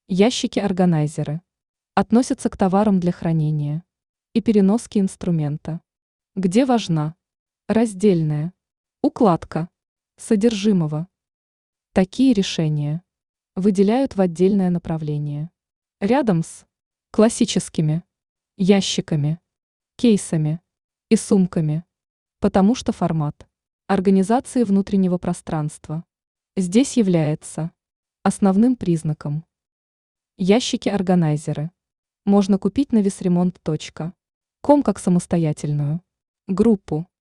Ящики-органайзеры относятся к товарам для хранения и переноски инструмента, где важна раздельная укладка содержимого. Такие решения выделяют в отдельное направление, рядом с классическими ящиками, кейсами и сумками, потому что формат организации внутреннего пространства здесь является основным признаком. Ящики-органайзеры можно купить на visremont.com как самостоятельную группу.